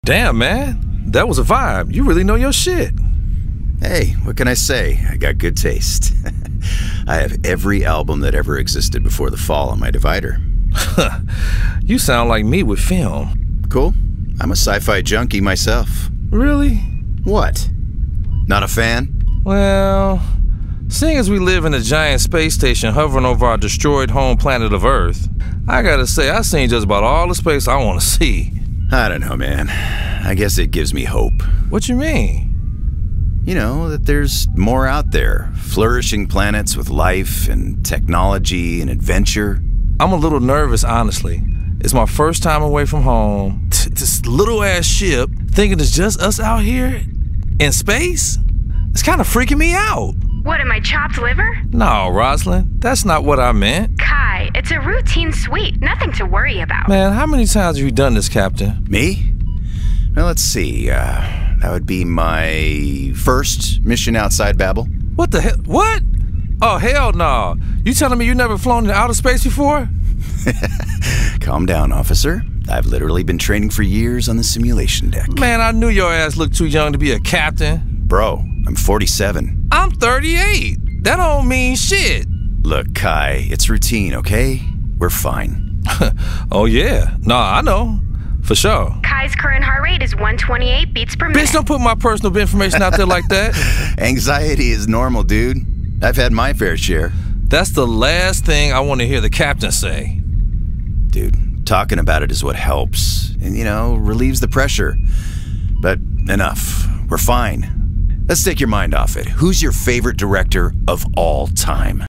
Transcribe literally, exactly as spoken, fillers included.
Damn, man. That was a vibe. You really know your shit. Hey, what can I say? I got good taste. I have every album that ever existed before the fall on my divider. You sound like me with film. Cool. I'm a sci-fi junkie myself. Really? What? Not a fan? Well, seeing as we live in a giant space station hovering over our destroyed home planet of Earth, I gotta say I've seen just about all the space I want to see. I don't know, man. I guess it gives me hope. What you mean? You know, that there's more out there. Flourishing planets with life and technology and adventure. I'm a little nervous, honestly. It's my first time away from home. This little-ass ship, thinking it's just us out here in space? It's kind of freaking me out. What, am I chopped liver? No, Rosalind, that's not what I meant. Kai, it's a routine sweep. Nothing to worry about. Man, how many times have you done this, Captain? Me? Well, let's see. Uh, that would be my first mission outside Babel. What the hell? What? Oh, hell no. You telling me you never flown into outer space before? Calm down, officer. I've literally been training for years on the simulation deck. Man, I knew your ass looked too young to be a captain. Bro, I'm forty-seven. I'm thirty-eight. That don't mean shit. Look, Kai, it's routine, okay? We're fine. Oh, yeah. Nah, I know. For sure. Kai's current heart rate is one twenty-eight beats per minute. Bitch, don't put my personal information out there like that. Anxiety is normal, dude. I've had my fair share. That's the last thing I want to hear the captain say. Dude, talking about it is what helps. And, you know, relieves the pressure. But enough. We're fine. Let's take your mind off it. Who's your favorite director of all time?